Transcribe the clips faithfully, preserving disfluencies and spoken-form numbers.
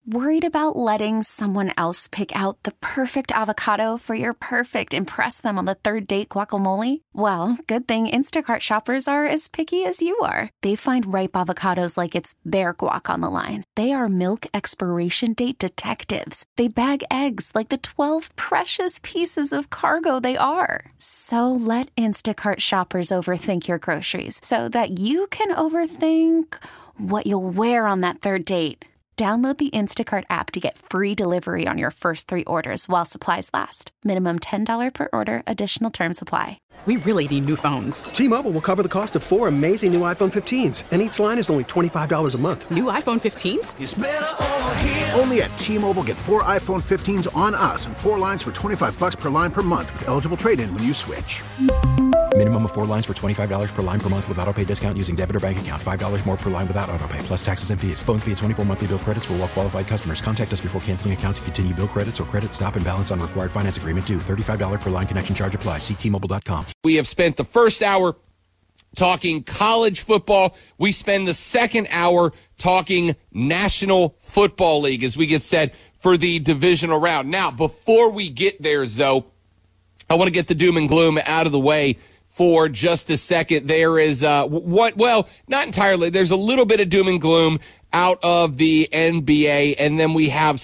Worried about letting someone else pick out the perfect avocado for your perfect impress them on the third date guacamole? Well, good thing Instacart shoppers are as picky as you are. They find ripe avocados like it's their guac on the line. They are milk expiration date detectives. They bag eggs like the twelve precious pieces of cargo they are. So let Instacart shoppers overthink your groceries so that you can overthink what you'll wear on that third date. Download the Instacart app to get free delivery on your first three orders while supplies last. Minimum ten dollars per order. Additional terms apply. We really need new phones. T-Mobile will cover the cost of four amazing new iPhone fifteens, and each line is only twenty-five dollars a month. New iPhone fifteens? It's better over here. Only at T-Mobile, get four iPhone fifteens on us and four lines for twenty-five dollars per line per month with eligible trade-in when you switch. Minimum of four lines for twenty-five dollars per line per month with autopay discount using debit or bank account. five dollars more per line without autopay, plus taxes and fees. Phone fee at twenty-four monthly bill credits for well-qualified customers. Contact us before canceling account to continue bill credits or credit stop and balance on required finance agreement due. thirty-five dollars per line connection charge applies. See T Mobile dot com. We have spent the first hour talking college football. We spend the second hour talking National Football League as we get set for the divisional round. Now, before we get there, Zoe, I want to get the doom and gloom out of the way for just a second. There is uh what well not entirely there's a little bit of doom and gloom out of the N B A, and then we have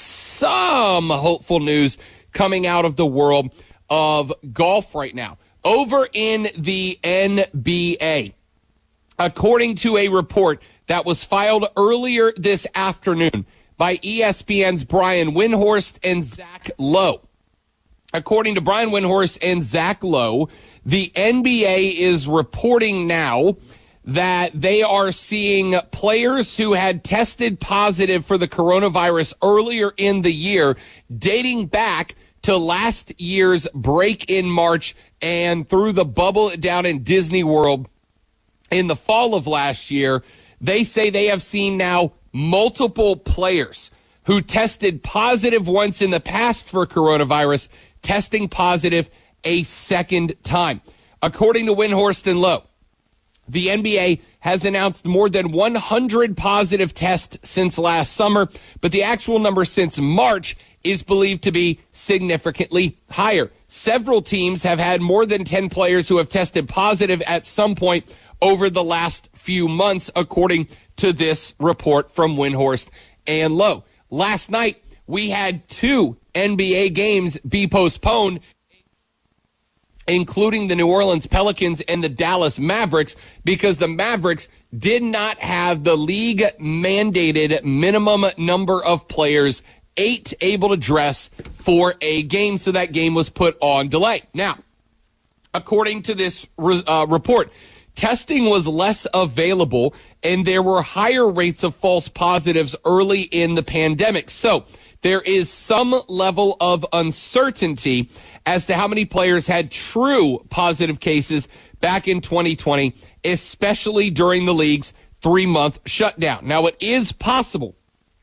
some hopeful news coming out of the world of golf right now. Over in the N B A, according to a report that was filed earlier this afternoon by E S P N's Brian Windhorst and Zach Lowe. According to Brian Windhorst and Zach Lowe, the N B A is reporting now that they are seeing players who had tested positive for the coronavirus earlier in the year, dating back to last year's break in March and through the bubble down in Disney World in the fall of last year. They say they have seen now multiple players who tested positive once in the past for coronavirus, testing positive a second time. According to Windhorst and Lowe, the N B A has announced more than one hundred positive tests since last summer, but the actual number since March is believed to be significantly higher. Several teams have had more than ten players who have tested positive at some point over the last few months, according to this report from Windhorst and Lowe. Last night, we had two N B A games be postponed, including the New Orleans Pelicans and the Dallas Mavericks, because the Mavericks did not have the league-mandated minimum number of players, eight, able to dress for a game, so that game was put on delay. Now, according to this uh, report, testing was less available, and there were higher rates of false positives early in the pandemic. So there is some level of uncertainty as to how many players had true positive cases back in twenty twenty, especially during the league's three-month shutdown. Now, it is possible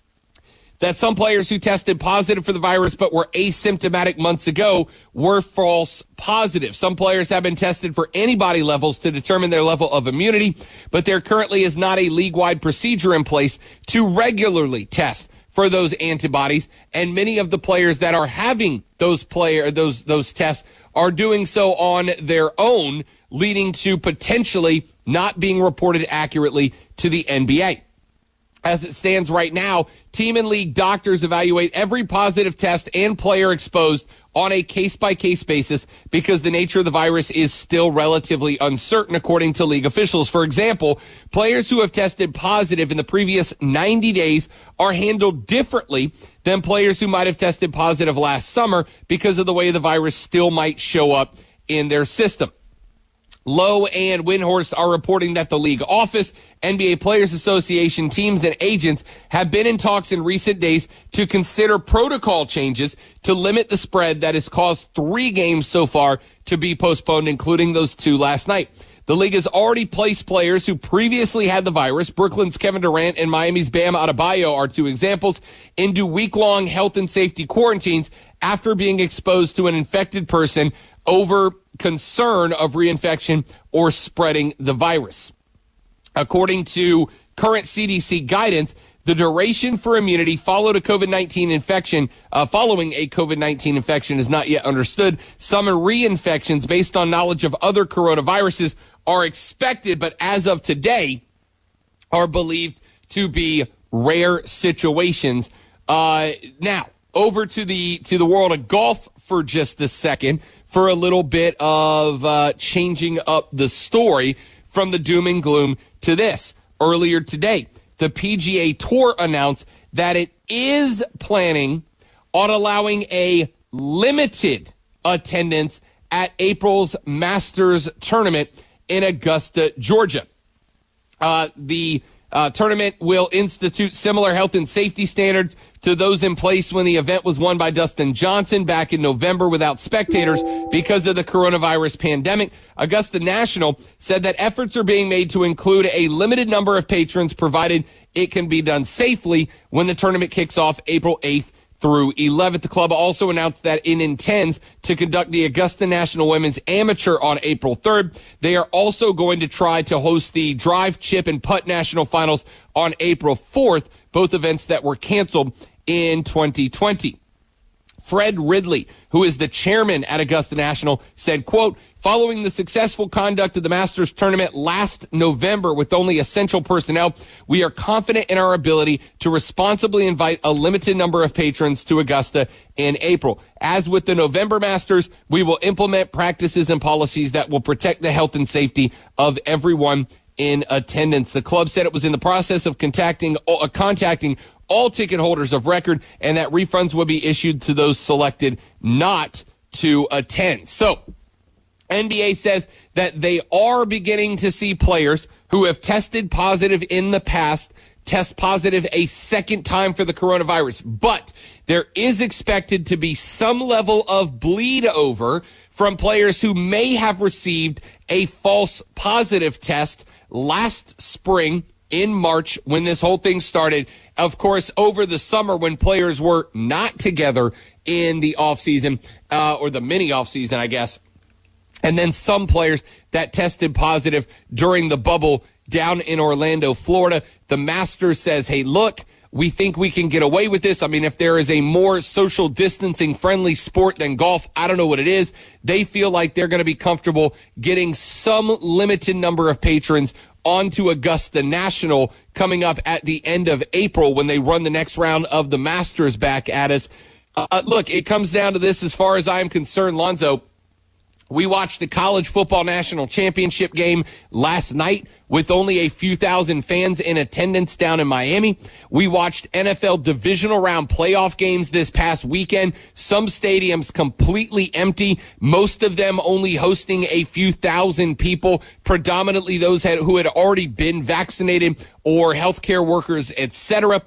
that some players who tested positive for the virus but were asymptomatic months ago were false positives. Some players have been tested for antibody levels to determine their level of immunity, but there currently is not a league-wide procedure in place to regularly test for those antibodies, and many of the players that are having those player those those tests are doing so on their own, leading to potentially not being reported accurately to the N B A. As it stands right now, team and league doctors evaluate every positive test and player exposed on a case-by-case basis because the nature of the virus is still relatively uncertain, according to league officials. For example, players who have tested positive in the previous ninety days are handled differently than players who might have tested positive last summer because of the way the virus still might show up in their system. Lowe and Windhorst are reporting that the league office, N B A Players Association teams, and agents have been in talks in recent days to consider protocol changes to limit the spread that has caused three games so far to be postponed, including those two last night. The league has already placed players who previously had the virus, Brooklyn's Kevin Durant and Miami's Bam Adebayo are two examples, into week-long health and safety quarantines after being exposed to an infected person over concern of reinfection or spreading the virus. According to current C D C guidance, The duration for immunity followed a COVID nineteen infection, uh, following a COVID nineteen infection is not yet understood. Some reinfections based on knowledge of other coronaviruses are expected, but as of today are believed to be rare situations. Uh, now, over to the to the world of golf for just a second for a little bit of uh, changing up the story from the doom and gloom to this. Earlier today, the P G A Tour announced that it is planning on allowing a limited attendance at April's Masters tournament in Augusta, Georgia. Uh, the uh, tournament will institute similar health and safety standards to those in place when the event was won by Dustin Johnson back in November without spectators because of the coronavirus pandemic. Augusta National said that efforts are being made to include a limited number of patrons, provided it can be done safely when the tournament kicks off April eighth through eleventh. The club also announced that it intends to conduct the Augusta National Women's Amateur on April third. They are also going to try to host the Drive, Chip, and Putt National Finals on April fourth, both events that were canceled in twenty twenty. Fred Ridley, who is the chairman at Augusta National, said, quote, following the successful conduct of the Masters tournament last November with only essential personnel, we are confident in our ability to responsibly invite a limited number of patrons to Augusta in April. As with the November Masters, we will implement practices and policies that will protect the health and safety of everyone in attendance. The club said it was in the process of contacting, uh, contacting all ticket holders of record, and that refunds will be issued to those selected not to attend. So, N B A says that they are beginning to see players who have tested positive in the past test positive a second time for the coronavirus. But there is expected to be some level of bleed over from players who may have received a false positive test last spring in March when this whole thing started. Of course, over the summer when players were not together in the offseason, uh, or the mini offseason, I guess. And then some players that tested positive during the bubble down in Orlando, Florida. The Masters says, hey, look, we think we can get away with this. I mean, if there is a more social distancing friendly sport than golf, I don't know what it is. They feel like they're going to be comfortable getting some limited number of patrons onto Augusta National coming up at the end of April when they run the next round of the Masters back at us. Uh, look, it comes down to this as far as I'm concerned, Lonzo. We watched the college football national championship game last night with only a few thousand fans in attendance down in Miami. We watched N F L divisional round playoff games this past weekend. Some stadiums completely empty, most of them only hosting a few thousand people, predominantly those who had already been vaccinated or healthcare workers, et cetera.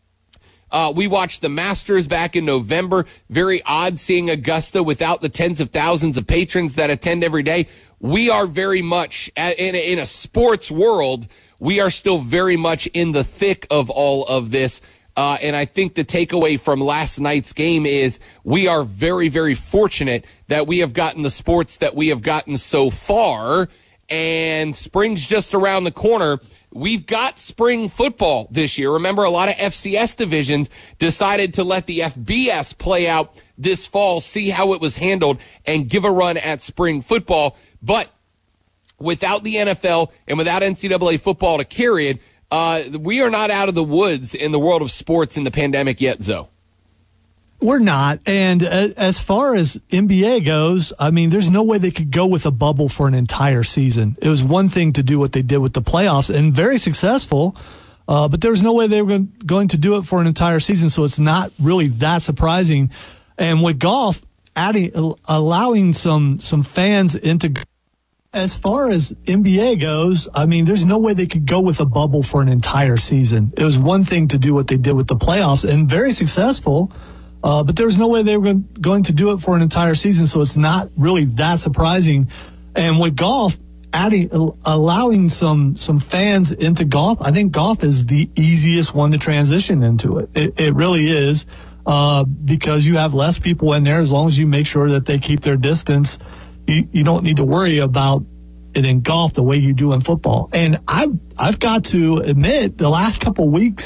Uh, we watched the Masters back in November. Very odd seeing Augusta without the tens of thousands of patrons that attend every day. We are very much, in a, in a sports world, we are still very much in the thick of all of this. Uh, and I think the takeaway from last night's game is we are very, very fortunate that we have gotten the sports that we have gotten so far. And spring's just around the corner. We've got spring football this year. Remember, a lot of F C S divisions decided to let the F B S play out this fall, see how it was handled, and give a run at spring football. But without the N F L and without N C double A football to carry it, uh, we are not out of the woods in the world of sports in the pandemic yet, Zoe. We're not. And as far as N B A goes, I mean, there's no way they could go with a bubble for an entire season. It was one thing to do what they did with the playoffs, and very successful, uh, but there was no way they were going to do it for an entire season, so it's not really that surprising. And with golf, adding, allowing some, some fans into... As far as N B A goes, I mean, there's no way they could go with a bubble for an entire season. It was one thing to do what they did with the playoffs, and very successful, Uh, but there's no way they were going to do it for an entire season, so it's not really that surprising. And with golf, adding, allowing some some fans into golf, I think golf is the easiest one to transition into it. It, it really is, uh, because you have less people in there. As long as you make sure that they keep their distance, you, you don't need to worry about it in golf the way you do in football. And I've, I've got to admit, the last couple of weeks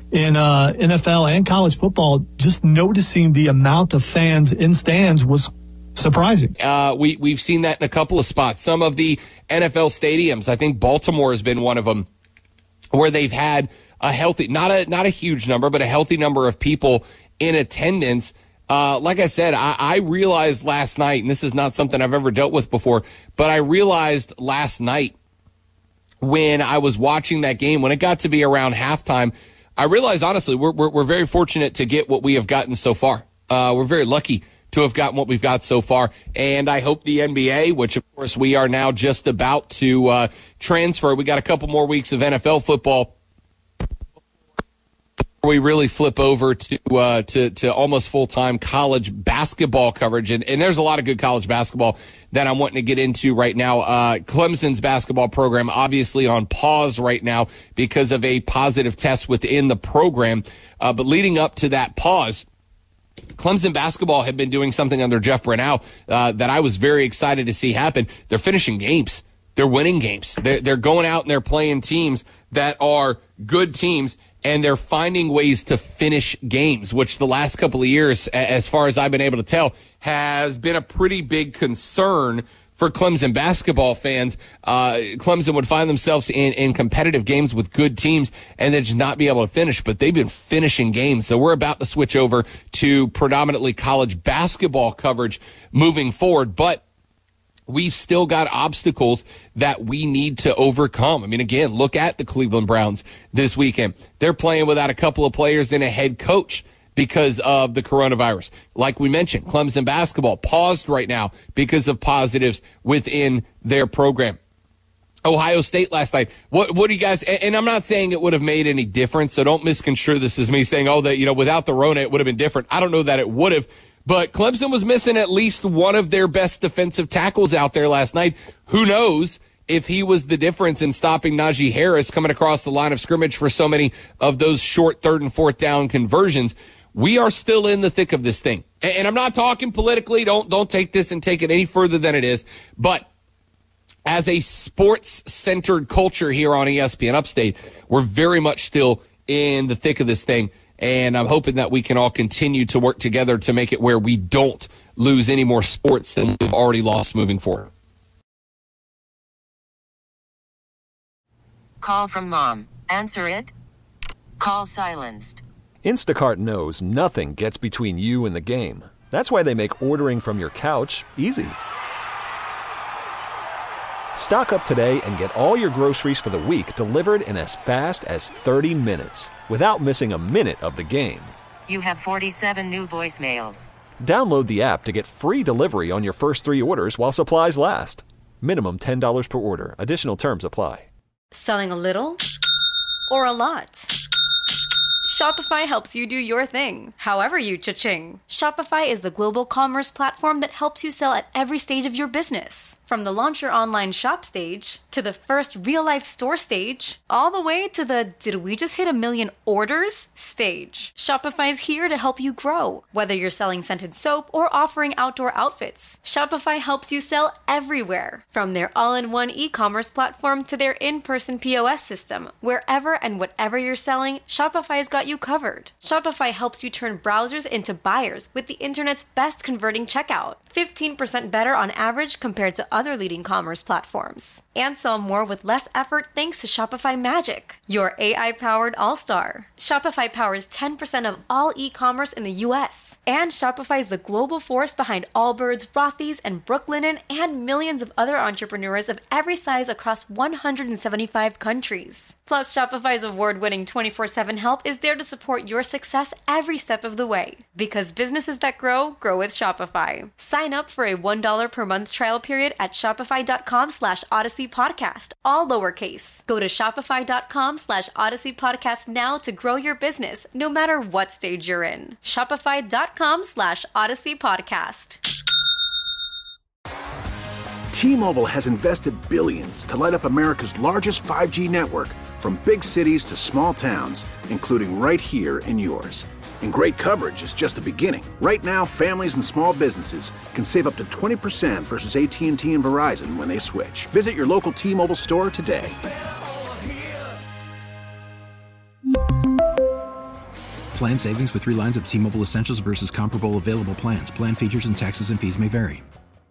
in uh, N F L and college football, just noticing the amount of fans in stands was surprising. Uh, we, we've seen that in a couple of spots. Some of the N F L stadiums, I think Baltimore has been one of them, where they've had a healthy, not a not a huge number, but a healthy number of people in attendance. Uh, like I said, I, I realized last night, and this is not something I've ever dealt with before, but I realized last night when I was watching that game, when it got to be around halftime, I realized, honestly, we're, we're, we're very fortunate to get what we have gotten so far. Uh, we're very lucky to have gotten what we've got so far. And I hope the N B A, which of course we are now just about to uh, transfer, we got a couple more weeks of N F L football. We really flip over to uh, to to almost full-time college basketball coverage. And, and there's a lot of good college basketball that I'm wanting to get into right now. Uh, Clemson's basketball program obviously on pause right now because of a positive test within the program. Uh, but leading up to that pause, Clemson basketball had been doing something under Jeff Brenau uh, that I was very excited to see happen. They're finishing games. They're winning games. They're, they're going out and they're playing teams that are good teams, and they're finding ways to finish games, which the last couple of years, as far as I've been able to tell, has been a pretty big concern for Clemson basketball fans. Uh, Clemson would find themselves in, in competitive games with good teams and then just not be able to finish, but they've been finishing games. So we're about to switch over to predominantly college basketball coverage moving forward, but we've still got obstacles that we need to overcome. I mean, again, look at the Cleveland Browns this weekend. They're playing without a couple of players and a head coach because of the coronavirus. Like we mentioned, Clemson basketball paused right now because of positives within their program. Ohio State last night. What, what do you guys, and I'm not saying it would have made any difference, so don't misconstrue this as me saying, oh, that, you know, without the Rona, it would have been different. I don't know that it would have. But Clemson was missing at least one of their best defensive tackles out there last night. Who knows if he was the difference in stopping Najee Harris coming across the line of scrimmage for so many of those short third and fourth down conversions. We are still in the thick of this thing. And I'm not talking politically. Don't, don't take this and take it any further than it is. But as a sports-centered culture here on E S P N Upstate, we're very much still in the thick of this thing. And I'm hoping that we can all continue to work together to make it where we don't lose any more sports than we've already lost moving forward. Call from mom. Answer it. Call silenced. Instacart knows nothing gets between you and the game. That's why they make ordering from your couch easy. Stock up today and get all your groceries for the week delivered in as fast as thirty minutes without missing a minute of the game. You have forty-seven new voicemails. Download the app to get free delivery on your first three orders while supplies last. Minimum ten dollars per order. Additional terms apply. Selling a little or a lot? Shopify helps you do your thing, however you cha-ching. Shopify is the global commerce platform that helps you sell at every stage of your business. From the launch your online shop stage, to the first real-life store stage, all the way to the did we just hit a million orders stage. Shopify's here to help you grow. Whether you're selling scented soap or offering outdoor outfits, Shopify helps you sell everywhere. From their all-in-one e-commerce platform to their in-person P O S system, wherever and whatever you're selling, Shopify's got you covered. Shopify helps you turn browsers into buyers with the internet's best converting checkout. fifteen percent better on average compared to other leading commerce platforms. And sell more with less effort thanks to Shopify Magic, your A I-powered all-star. Shopify powers ten percent of all e-commerce in the U S. And Shopify is the global force behind Allbirds, Rothy's, and Brooklinen, and millions of other entrepreneurs of every size across one hundred seventy-five countries. Plus, Shopify's award-winning twenty-four seven help is there to support your success every step of the way. Because businesses that grow, grow with Shopify. Sign up for a one dollar per month trial period at shopify.com slash Odyssey Podcast, all lowercase. Go to shopify.com slash Odyssey Podcast now to grow your business, no matter what stage you're in. Shopify.com slash Odyssey Podcast. T-Mobile has invested billions to light up America's largest five G network, from big cities to small towns, including right here in yours. And great coverage is just the beginning. Right now, families and small businesses can save up to twenty percent versus A T and T and Verizon when they switch. Visit your local T-Mobile store today. Plan savings with three lines of T-Mobile Essentials versus comparable available plans. Plan features and taxes and fees may vary.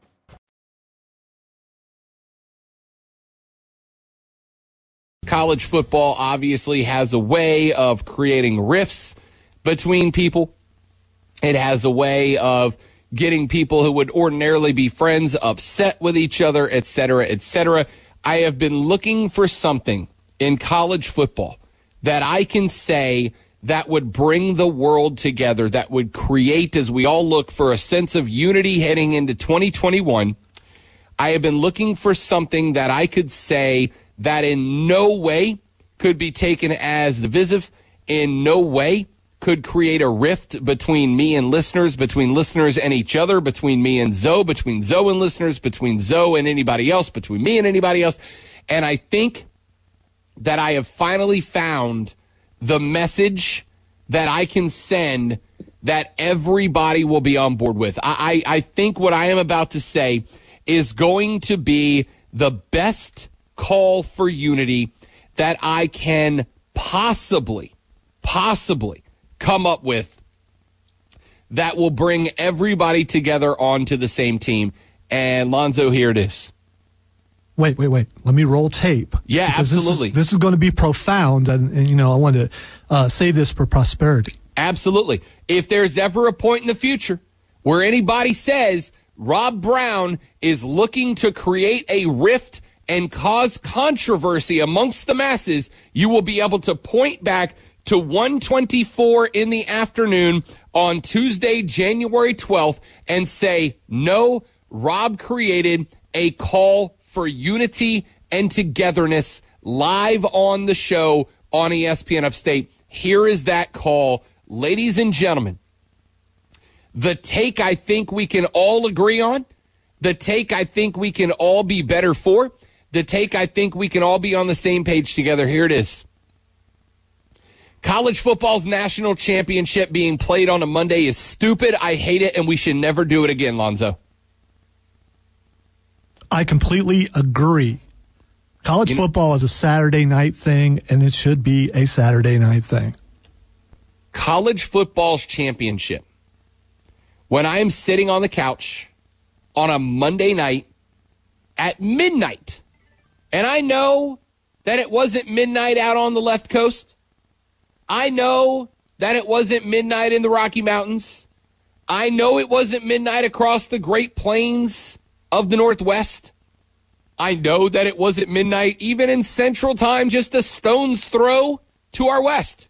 College football obviously has a way of creating rifts between people. It has a way of getting people who would ordinarily be friends upset with each other, et cetera, et cetera. I have been looking for something in college football that I can say that would bring the world together, that would create, as we all look for a sense of unity heading into twenty twenty-one. I have been looking for something that I could say that in no way could be taken as divisive, in no way could create a rift between me and listeners, between listeners and each other, between me and Zoe, between Zoe and listeners, between Zoe and anybody else, between me and anybody else. And I think that I have finally found the message that I can send that everybody will be on board with. I, I, I think what I am about to say is going to be the best call for unity that I can possibly, possibly come up with that will bring everybody together onto the same team. And Lonzo, here it is. Wait, wait, wait. Let me roll tape. Yeah, absolutely. This is, this is going to be profound, and, and you know, I want to uh, save this for prosperity. Absolutely. If there's ever a point in the future where anybody says Rob Brown is looking to create a rift and cause controversy amongst the masses, you will be able to point back to one twenty-four in the afternoon on Tuesday, January twelfth, and say, no, Rob created a call for unity and togetherness live on the show on E S P N Upstate. Here is that call. Ladies and gentlemen, the take I think we can all agree on, the take I think we can all be better for, the take I think we can all be on the same page together. Here it is. College football's national championship being played on a Monday is stupid. I hate it, and we should never do it again, Lonzo. I completely agree. College you know, football is a Saturday night thing, and it should be a Saturday night thing. College football's championship. When I am sitting on the couch on a Monday night at midnight, and I know that it wasn't midnight out on the left coast. I know that it wasn't midnight in the Rocky Mountains. I know it wasn't midnight across the Great Plains of the Northwest. I know that it wasn't midnight even in Central Time, just a stone's throw to our west.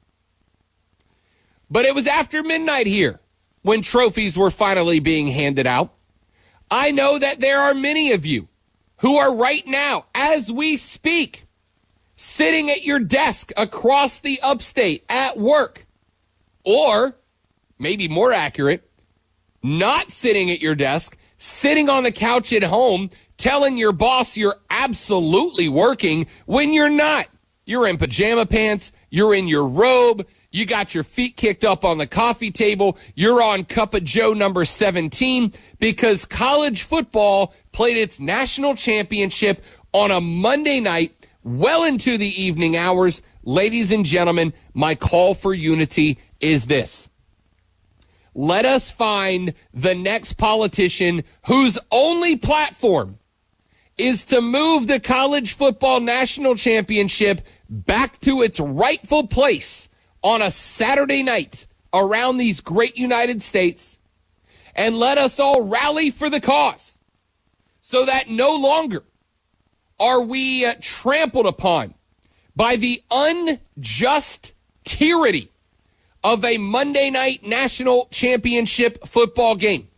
But it was after midnight here when trophies were finally being handed out. I know that there are many of you who are right now, as we speak, sitting at your desk across the upstate at work, or maybe more accurate, not sitting at your desk, sitting on the couch at home, telling your boss you're absolutely working when you're not. You're in pajama pants, you're in your robe, you got your feet kicked up on the coffee table, you're on Cup of Joe number seventeen, because college football played its national championship on a Monday night, well into the evening hours. Ladies and gentlemen, my call for unity is this. Let us find the next politician whose only platform is to move the college football national championship back to its rightful place on a Saturday night around these great United States, and let us all rally for the cause so that no longer are we uh, trampled upon by the unjust tyranny of a Monday night national championship football game.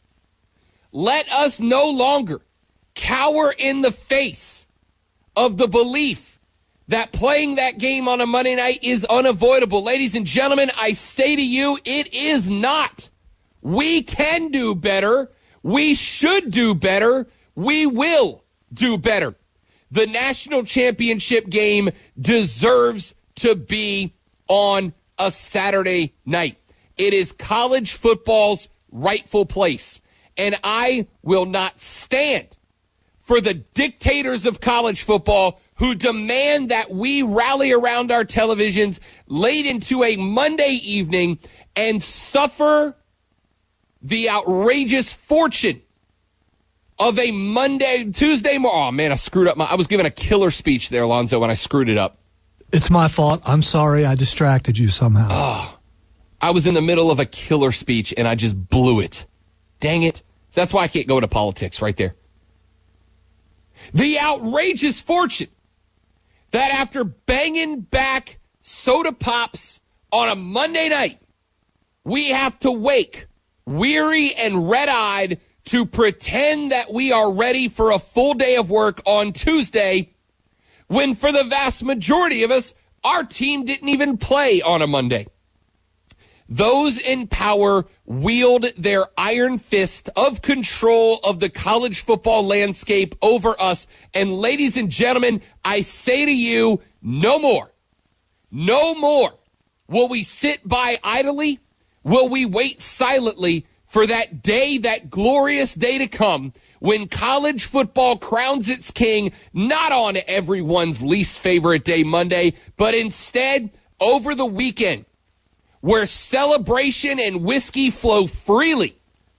Let us no longer cower in the face of the belief that playing that game on a Monday night is unavoidable. Ladies and gentlemen, I say to you, it is not. We can do better. We should do better. We will do better. The national championship game deserves to be on a Saturday night. It is college football's rightful place. And I will not stand for the dictators of college football who demand that we rally around our televisions late into a Monday evening and suffer the outrageous fortune of a Monday, Tuesday morning. Oh, man, I screwed up. My, I was giving a killer speech there, Alonzo, when I screwed it up. It's my fault. I'm sorry I distracted you somehow. Oh, I was in the middle of a killer speech, and I just blew it. Dang it. That's why I can't go into politics right there. The outrageous fortune that after banging back soda pops on a Monday night, we have to wake weary and red-eyed to pretend that we are ready for a full day of work on Tuesday, when for the vast majority of us, our team didn't even play on a Monday. Those in power wield their iron fist of control of the college football landscape over us. And ladies and gentlemen, I say to you, no more. No more will we sit by idly. Will we wait silently for that day, that glorious day to come, when college football crowns its king, not on everyone's least favorite day, Monday, but instead over the weekend, where celebration and whiskey flow freely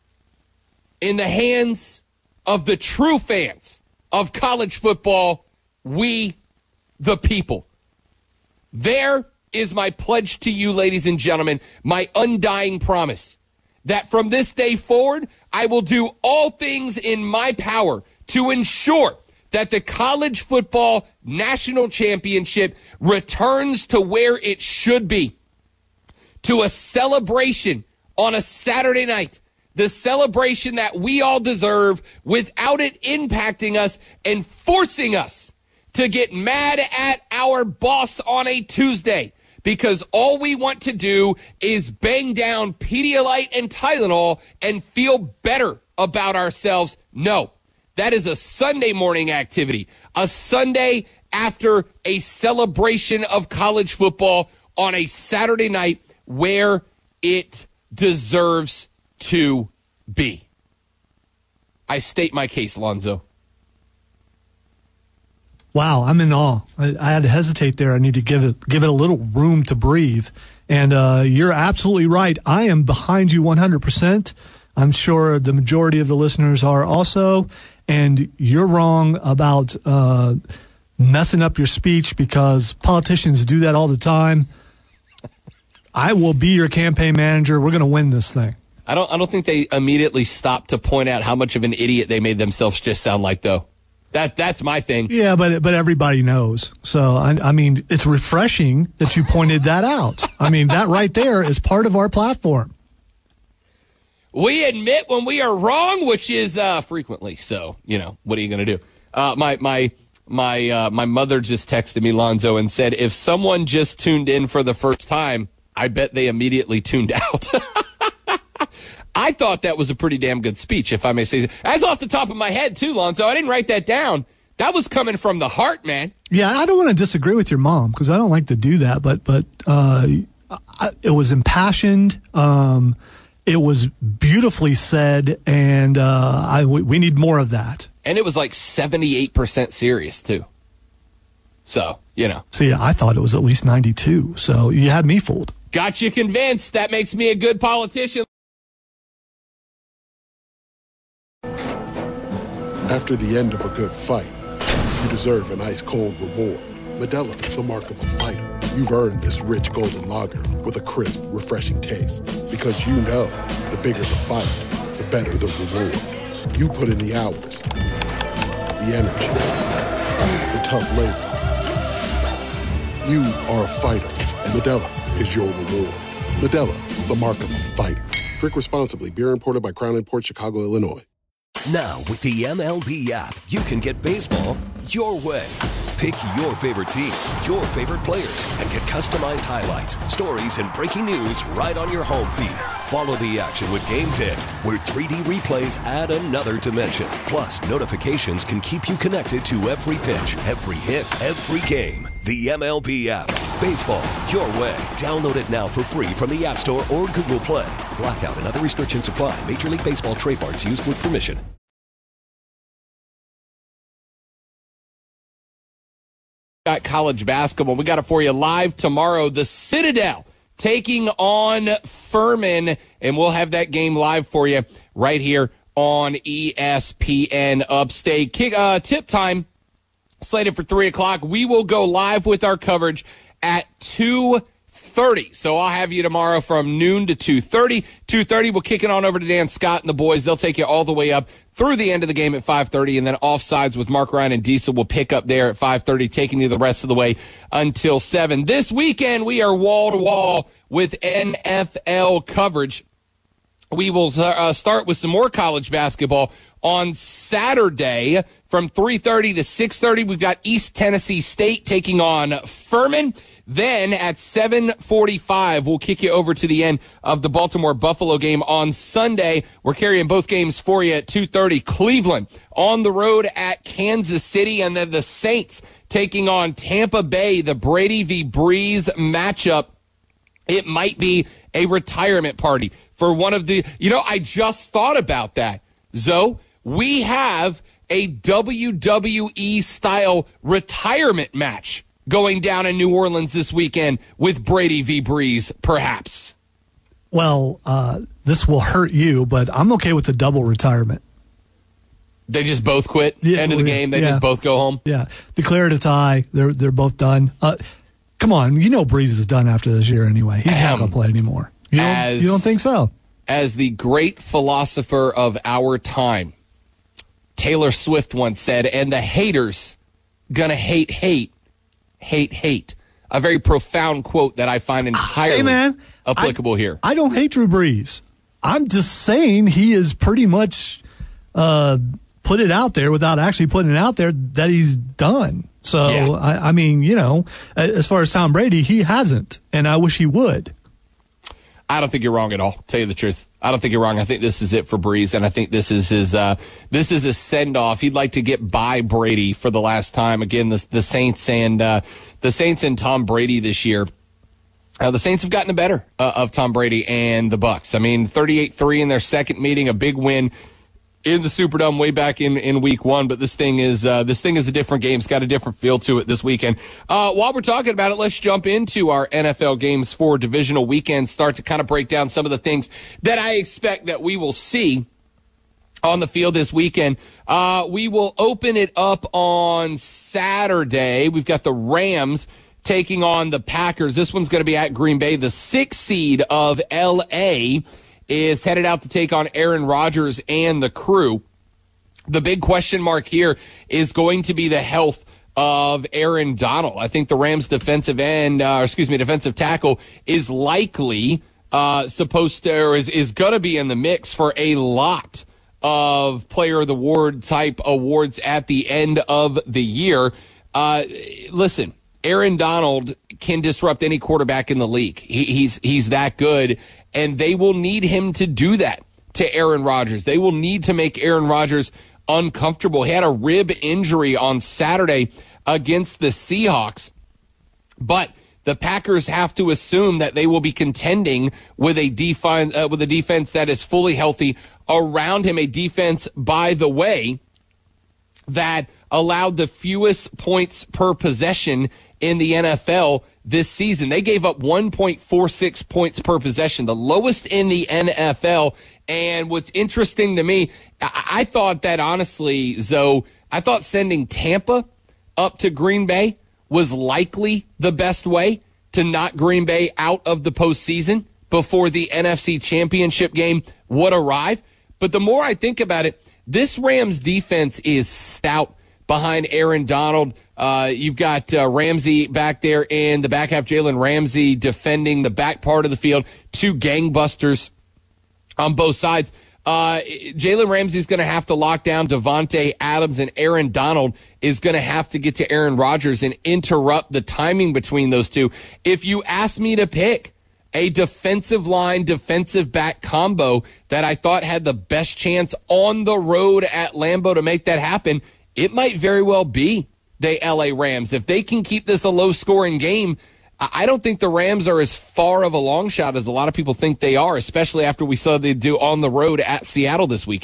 in the hands of the true fans of college football, we, the people. There is my pledge to you, ladies and gentlemen, my undying promise, that from this day forward, I will do all things in my power to ensure that the college football national championship returns to where it should be, to a celebration on a Saturday night, the celebration that we all deserve, without it impacting us and forcing us to get mad at our boss on a Tuesday, because all we want to do is bang down Pedialyte and Tylenol and feel better about ourselves. No, that is a Sunday morning activity, a Sunday after a celebration of college football on a Saturday night, where it deserves to be. I state my case, Lonzo. Wow, I'm in awe. I, I had to hesitate there. I need to give it give it a little room to breathe. And uh, you're absolutely right. I am behind you one hundred percent. I'm sure the majority of the listeners are also. And you're wrong about uh, messing up your speech, because politicians do that all the time. I will be your campaign manager. We're going to win this thing. I don't I don't think they immediately stopped to point out how much of an idiot they made themselves just sound like, though. That That's my thing. Yeah, but but everybody knows. So, I, I mean, it's refreshing that you pointed that out. I mean, that right there is part of our platform. We admit when we are wrong, which is uh, frequently. So, you know, what are you going to do? Uh, my my my uh, my mother just texted me, Lonzo, and said, if someone just tuned in for the first time, I bet they immediately tuned out. I thought that was a pretty damn good speech, if I may say so. That's off the top of my head, too, Lonzo. I didn't write that down. That was coming from the heart, man. Yeah, I don't want to disagree with your mom, because I don't like to do that, but but uh, I, it was impassioned. Um, it was beautifully said, and uh, I, we, we need more of that. And it was like seventy-eight percent serious, too. So, you know. So, yeah, I thought it was at least ninety-two, so you had me fooled. Got you convinced. That makes me a good politician. After the end of a good fight, you deserve an ice-cold reward. Modelo is the mark of a fighter. You've earned this rich golden lager with a crisp, refreshing taste. Because you know, the bigger the fight, the better the reward. You put in the hours, the energy, the tough labor. You are a fighter, and Modelo is your reward. Modelo, the mark of a fighter. Drink responsibly. Beer imported by Crown Imports, Chicago, Illinois. Now, with the M L B app, you can get baseball your way. Pick your favorite team, your favorite players, and get customized highlights, stories, and breaking news right on your home feed. Follow the action with Game ten, where three D replays add another dimension. Plus, notifications can keep you connected to every pitch, every hit, every game. The M L B app. Baseball your way. Download it now for free from the App Store or Google Play. Blackout and other restrictions apply. Major League Baseball trademarks used with permission. got college basketball. We got it for you live tomorrow. The Citadel taking on Furman, and we'll have that game live for you right here on E S P N Upstate. Kick, uh, tip time slated for three o'clock. We will go live with our coverage at two thirty. So I'll have you tomorrow from noon to two thirty. two thirty, we'll kick it on over to Dan Scott and the boys. They'll take you all the way up through the end of the game at five thirty, and then Offsides with Mark Ryan and Diesel will pick up there at five thirty, taking you the rest of the way until seven. This weekend, we are wall-to-wall with N F L coverage. We will uh, start with some more college basketball on Saturday from three thirty to six thirty. We've got East Tennessee State taking on Furman. Then at seven forty-five, we'll kick you over to the end of the Baltimore-Buffalo game on Sunday. We're carrying both games for you at two thirty. Cleveland on the road at Kansas City, and then the Saints taking on Tampa Bay, the Brady v. Breeze matchup. It might be a retirement party for one of the, you know, I just thought about that. Zoe, we have a W W E-style retirement match going down in New Orleans this weekend with Brady v. Breeze, perhaps. Well, uh, this will hurt you, but I'm okay with the double retirement. They just both quit? Yeah, End of the game, they yeah. just both go home? Yeah. Declared a tie. They're they're both done. Uh, come on. You know Breeze is done after this year anyway. He's um, not going to play anymore. You don't, as, you don't think so? As the great philosopher of our time, Taylor Swift once said, and the haters gonna hate hate. hate, hate. A very profound quote that I find entirely hey man, applicable I, here. I don't hate Drew Brees. I'm just saying he is pretty much uh, put it out there without actually putting it out there that he's done. So, yeah. I, I mean, you know, as far as Tom Brady, he hasn't, and I wish he would. I don't think you're wrong at all, tell you the truth. I don't think you're wrong. I think this is it for Breeze, and I think this is his uh, this is his send-off. He'd like to get by Brady for the last time. Again, the, the Saints and uh, the Saints and Tom Brady this year. Uh, the Saints have gotten the better uh, of Tom Brady and the Bucs. I mean, thirty-eight three in their second meeting, a big win in the Superdome way back in, in week one. But this thing is uh, this thing is a different game. It's got a different feel to it this weekend. Uh, while we're talking about it, let's jump into our N F L games for divisional weekend. Start to kind of break down some of the things that I expect that we will see on the field this weekend. Uh, we will open it up on Saturday. We've got the Rams taking on the Packers. This one's going to be at Green Bay. The sixth seed of L A is headed out to take on Aaron Rodgers and the crew. The big question mark here is going to be the health of Aaron Donald. I think the Rams defensive end, uh, excuse me, defensive tackle is likely uh, supposed to, or is, is going to be in the mix for a lot of player of the award type awards at the end of the year. Uh, listen, Aaron Donald can disrupt any quarterback in the league. He, he's he's that good, and they will need him to do that to Aaron Rodgers. They will need to make Aaron Rodgers uncomfortable. He had a rib injury on Saturday against the Seahawks, but the Packers have to assume that they will be contending with a defense uh, with a defense that is fully healthy around him. A defense, by the way, that allowed the fewest points per possession in the N F L this season. They gave up one point four six points per possession, the lowest in the N F L. And what's interesting to me, I, I thought that honestly, Zoe, I thought sending Tampa up to Green Bay was likely the best way to knock Green Bay out of the postseason before the N F C Championship game would arrive. But the more I think about it, this Rams defense is stout behind Aaron Donald. Uh, you've got uh, Ramsey back there in the back half, Jalen Ramsey defending the back part of the field, two gangbusters on both sides. Uh, Jalen Ramsey's going to have to lock down Devontae Adams, and Aaron Donald is going to have to get to Aaron Rodgers and interrupt the timing between those two. If you ask me to pick a defensive line, defensive back combo that I thought had the best chance on the road at Lambeau to make that happen, it might very well be the L A Rams. If they can keep this a low-scoring game, I don't think the Rams are as far of a long shot as a lot of people think they are, especially after we saw they do on the road at Seattle this weekend.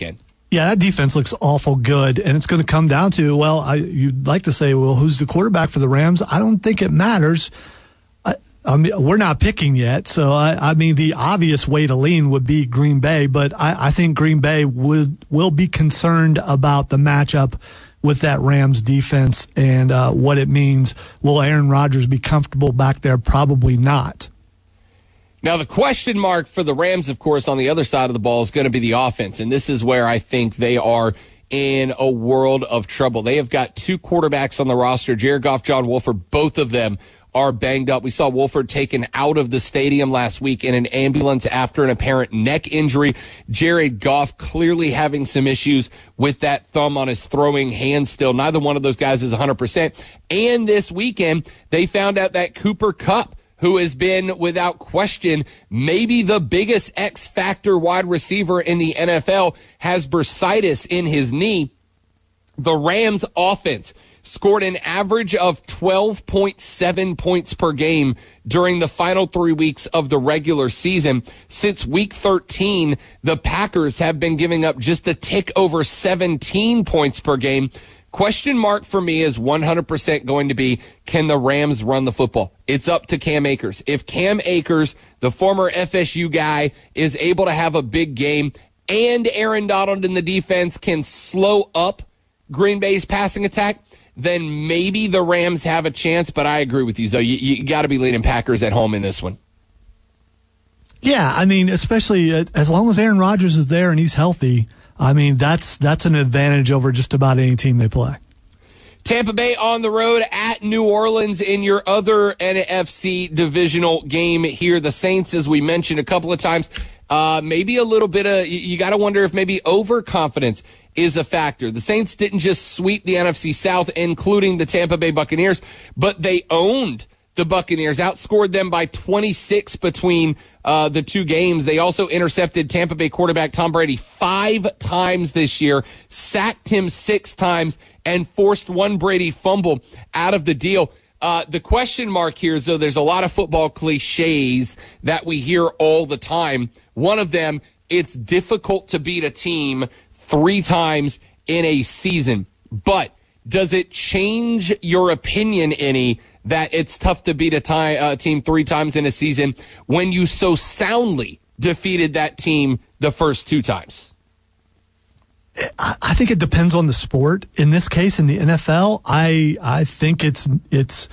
Yeah, that defense looks awful good, and it's going to come down to, well, I, you'd like to say, well, who's the quarterback for the Rams? I don't think it matters. I, I mean, we're not picking yet, so I, I mean, the obvious way to lean would be Green Bay, but I, I think Green Bay would will be concerned about the matchup with that Rams defense and uh, what it means. Will Aaron Rodgers be comfortable back there? Probably not. Now, the question mark for the Rams, of course, on the other side of the ball is going to be the offense, and this is where I think they are in a world of trouble. They have got two quarterbacks on the roster, Jared Goff, John Wolford. Both of them are banged up. We saw Wolford taken out of the stadium last week in an ambulance after an apparent neck injury. Jared Goff clearly having some issues with that thumb on his throwing hand still. Neither one of those guys is one hundred percent. And this weekend, they found out that Cooper Kupp, who has been, without question, maybe the biggest X-factor wide receiver in the N F L, has bursitis in his knee. The Rams offense scored an average of twelve point seven points per game during the final three weeks of the regular season. Since week thirteen, the Packers have been giving up just a tick over seventeen points per game. Question mark for me is one hundred percent going to be, can the Rams run the football? It's up to Cam Akers. If Cam Akers, the former F S U guy, is able to have a big game and Aaron Donald in the defense can slow up Green Bay's passing attack, then maybe the Rams have a chance. But I agree with you, Zoe. You, you got to be leading Packers at home in this one. Yeah, I mean, especially as long as Aaron Rodgers is there and he's healthy, I mean, that's that's an advantage over just about any team they play. Tampa Bay on the road at New Orleans in your other N F C divisional game here. The Saints, as we mentioned a couple of times, uh, maybe a little bit of, you, you got to wonder if maybe overconfidence is a factor. The Saints didn't just sweep the N F C South, including the Tampa Bay Buccaneers, but they owned the Buccaneers, outscored them by twenty-six between uh, the two games. They also intercepted Tampa Bay quarterback Tom Brady five times this year, sacked him six times, and forced one Brady fumble out of the deal. Uh, the question mark here is, though, there's a lot of football cliches that we hear all the time. One of them, it's difficult to beat a team three times in a season. But does it change your opinion any that it's tough to beat a tie, uh, team three times in a season when you so soundly defeated that team the first two times? I think it depends on the sport. In this case, in the N F L, I I think it's it's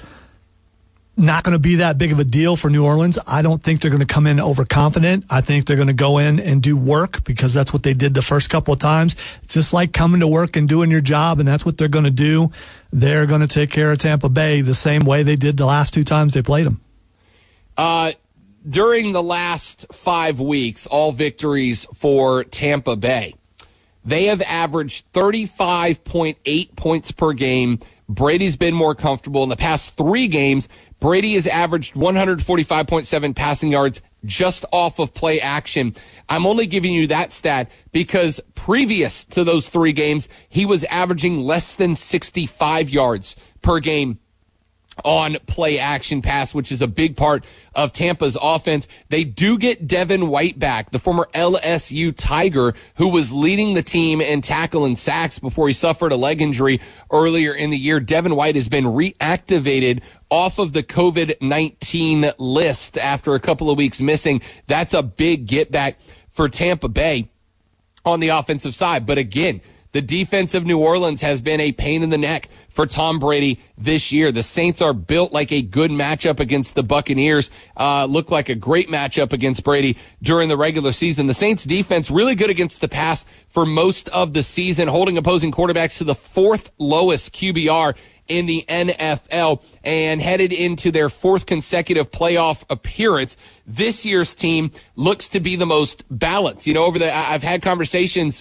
not going to be that big of a deal for New Orleans. I don't think they're going to come in overconfident. I think they're going to go in and do work because that's what they did the first couple of times. It's just like coming to work and doing your job, and that's what they're going to do. They're going to take care of Tampa Bay the same way they did the last two times they played them. Uh, during the last five weeks, all victories for Tampa Bay. They have averaged thirty-five point eight points per game. Brady's been more comfortable. In the past three games, Brady has averaged one forty-five point seven passing yards just off of play action. I'm only giving you that stat because previous to those three games, he was averaging less than sixty-five yards per game on play action pass, which is a big part of Tampa's offense. They do get Devin White back, the former L S U Tiger, who was leading the team in tackle and sacks before he suffered a leg injury earlier in the year. Devin White has been reactivated off of the covid nineteen list after a couple of weeks missing. That's a big get back for Tampa Bay on the offensive side. But again, the defense of New Orleans has been a pain in the neck for Tom Brady this year. The Saints are built like a good matchup against the Buccaneers, uh, look like a great matchup against Brady during the regular season. The Saints defense really good against the pass for most of the season, holding opposing quarterbacks to the fourth lowest Q B R in the N F L, and headed into their fourth consecutive playoff appearance. This year's team looks to be the most balanced. You know, over the, I've had conversations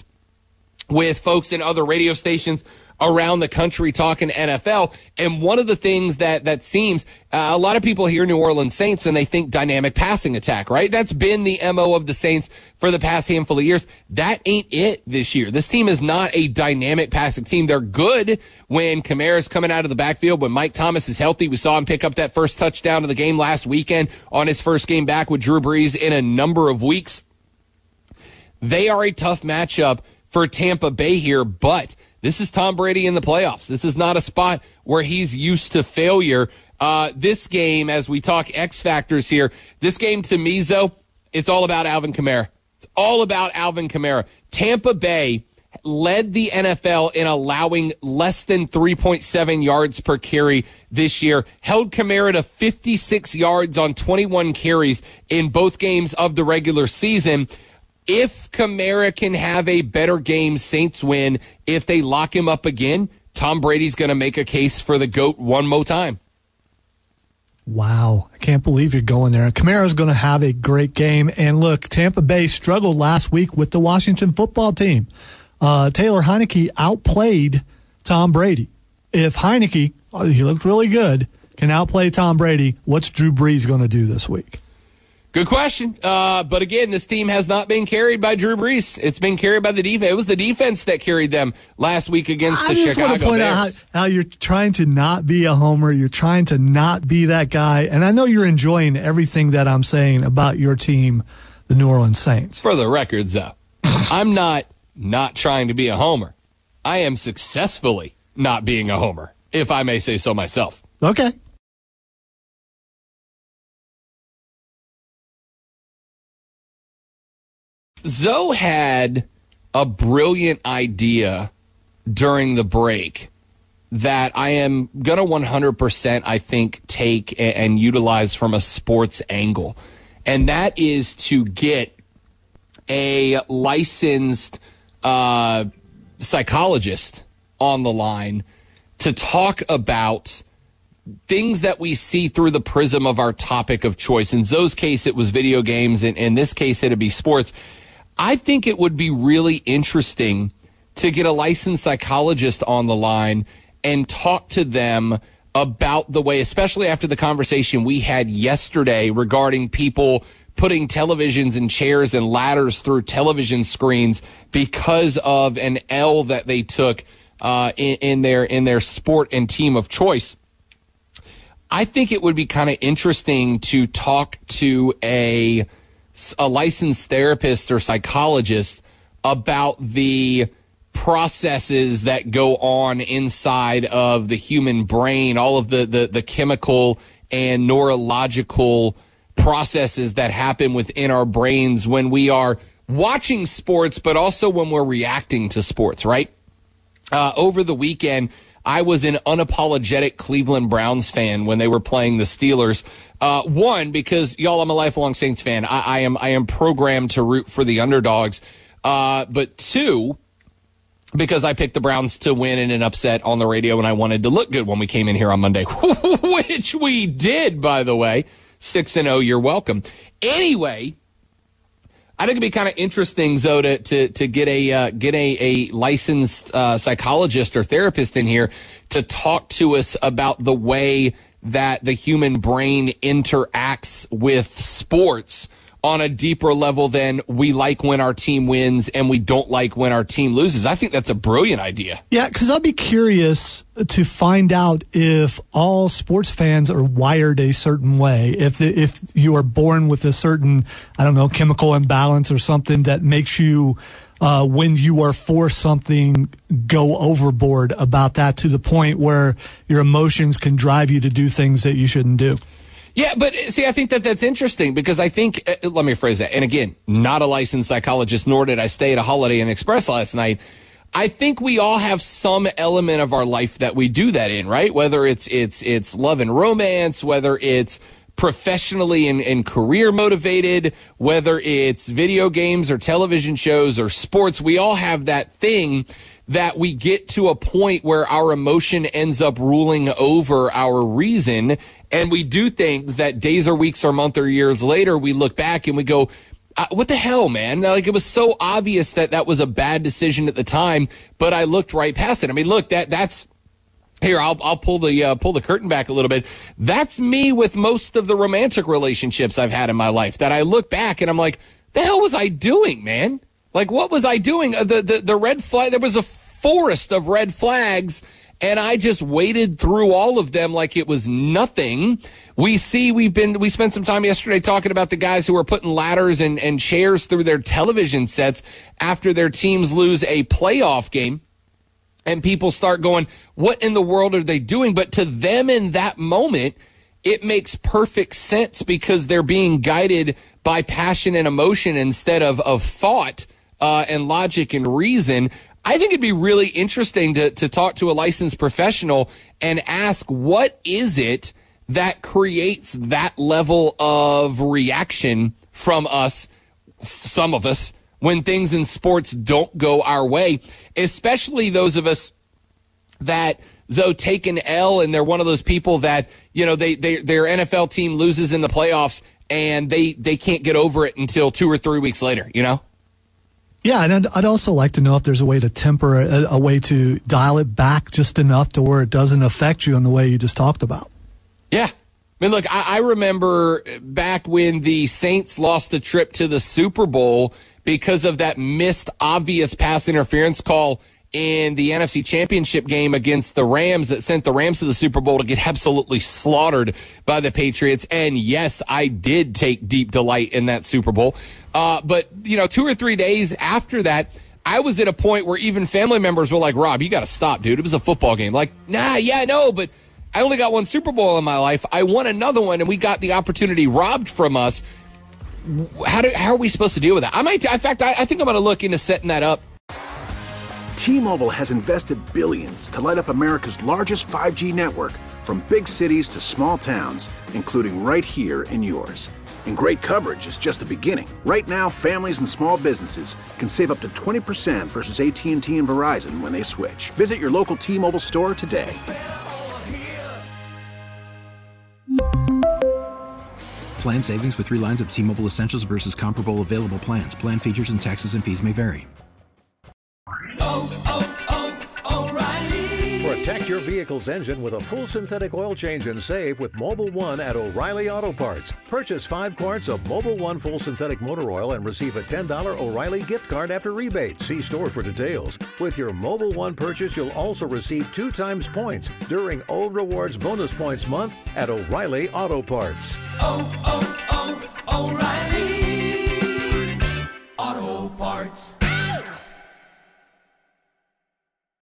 with folks in other radio stations around the country talking N F L. And one of the things that, that seems, uh, a lot of people hear New Orleans Saints and they think dynamic passing attack, right? That's been the M O of the Saints for the past handful of years. That ain't it this year. This team is not a dynamic passing team. They're good when Kamara's coming out of the backfield, when Mike Thomas is healthy. We saw him pick up that first touchdown of the game last weekend on his first game back with Drew Brees in a number of weeks. They are a tough matchup for Tampa Bay here, but this is Tom Brady in the playoffs. This is not a spot where he's used to failure. Uh, this game, as we talk X factors here, this game to me, Zoe, it's all about Alvin Kamara. It's all about Alvin Kamara. Tampa Bay led the N F L in allowing less than three point seven yards per carry this year, held Kamara to fifty-six yards on twenty-one carries in both games of the regular season. If Kamara can have a better game, Saints win. If they lock him up again, Tom Brady's going to make a case for the GOAT one more time. Wow. I can't believe you're going there. Kamara's going to have a great game. And look, Tampa Bay struggled last week with the Washington football team. Uh, Taylor Heineke outplayed Tom Brady. If Heineke, oh, he looked really good, can outplay Tom Brady, what's Drew Brees going to do this week? Good question. Uh, but again, this team has not been carried by Drew Brees. It's been carried by the defense. It was the defense that carried them last week against the Chicago Bears. I just want to point out how, how you're trying to not be a homer. You're trying to not be that guy. And I know you're enjoying everything that I'm saying about your team, the New Orleans Saints. For the record, though, I'm not not trying to be a homer. I am successfully not being a homer, if I may say so myself. Okay. Zoe had a brilliant idea during the break that I am going to one hundred percent, I think, take and utilize from a sports angle. And that is to get a licensed uh, psychologist on the line to talk about things that we see through the prism of our topic of choice. In Zoe's case, it was video games. And in this case, it'd be sports. I think it would be really interesting to get a licensed psychologist on the line and talk to them about the way, especially after the conversation we had yesterday regarding people putting televisions and chairs and ladders through television screens because of an L that they took uh, in, in their in their sport and team of choice. I think it would be kind of interesting to talk to a a licensed therapist or psychologist about the processes that go on inside of the human brain, all of the, the, the chemical and neurological processes that happen within our brains when we are watching sports, but also when we're reacting to sports, right? Uh, over the weekend, I was an unapologetic Cleveland Browns fan when they were playing the Steelers. Uh, one, because y'all, I'm a lifelong Saints fan. I, I am I am programmed to root for the underdogs. Uh, but two, because I picked the Browns to win in an upset on the radio, and I wanted to look good when we came in here on Monday, which we did, by the way. Six and oh, you're welcome. Anyway, I think it'd be kind of interesting, Zoe, to, to, to get a uh, get a, a licensed uh, psychologist or therapist in here to talk to us about the way that the human brain interacts with sports on a deeper level than we like when our team wins and we don't like when our team loses. I think that's a brilliant idea. Yeah, because I'd be curious to find out if all sports fans are wired a certain way. If the, if you are born with a certain, I don't know, chemical imbalance or something that makes you, uh, when you are for something, go overboard about that to the point where your emotions can drive you to do things that you shouldn't do. Yeah, but see, I think that that's interesting because I think, uh, let me phrase that. And again, not a licensed psychologist, nor did I stay at a Holiday Inn Express last night. I think we all have some element of our life that we do that in, right? Whether it's it's it's love and romance, whether it's professionally and, and career motivated, whether it's video games or television shows or sports, we all have that thing that we get to a point where our emotion ends up ruling over our reason, and we do things that days or weeks or months or years later, we look back and we go, uh, what the hell, man? Like, it was so obvious that that was a bad decision at the time, but I looked right past it. I mean, look, that that's here. I'll I'll pull the uh, pull the curtain back a little bit. That's me with most of the romantic relationships I've had in my life. That I look back and I'm like, the hell was I doing, man? Like, what was I doing? The the the red flag. There was a forest of red flags, And I just waded through all of them like it was nothing. We see we've been, we spent some time yesterday talking about the guys who are putting ladders and, and chairs through their television sets after their teams lose a playoff game. And people start going, what in the world are they doing? But to them in that moment, it makes perfect sense because they're being guided by passion and emotion instead of, of thought uh, and logic and reason. I think it'd be really interesting to, to talk to a licensed professional and ask, what is it that creates that level of reaction from us, some of us, when things in sports don't go our way, especially those of us that, though, take an L and they're one of those people that, you know, they, they their N F L team loses in the playoffs and they, they can't get over it until two or three weeks later, you know? Yeah, and I'd, I'd also like to know if there's a way to temper, a, a way to dial it back just enough to where it doesn't affect you in the way you just talked about. Yeah. I mean, look, I, I remember back when the Saints lost the trip to the Super Bowl because of that missed obvious pass interference call in the N F C Championship game against the Rams that sent the Rams to the Super Bowl to get absolutely slaughtered by the Patriots. And yes, I did take deep delight in that Super Bowl. Uh, but, you know, two or three days after that, I was at a point where even family members were like, Rob, you got to stop, dude. It was a football game. Like, nah, yeah, no, but I only got one Super Bowl in my life. I won another one, and we got the opportunity robbed from us. How do how are we supposed to deal with that? I might, in fact, I, I think I'm going to look into setting that up. T-Mobile has invested billions to light up America's largest five G network, from big cities to small towns, including right here in yours. And great coverage is just the beginning. Right now, families and small businesses can save up to twenty percent versus A T and T and Verizon when they switch. Visit your local T-Mobile store today. Plan savings with three lines of T-Mobile Essentials versus comparable available plans. Plan features and taxes and fees may vary. Oh, oh, oh, O'Reilly. Protect your vehicle's engine with a full synthetic oil change and save with Mobil one at O'Reilly Auto Parts. Purchase five quarts of Mobil one full synthetic motor oil and receive a ten dollars O'Reilly gift card after rebate. See store for details. With your Mobil one purchase, you'll also receive two times points during O Rewards Bonus Points Month at O'Reilly Auto Parts. Oh, oh, oh, O'Reilly Auto Parts.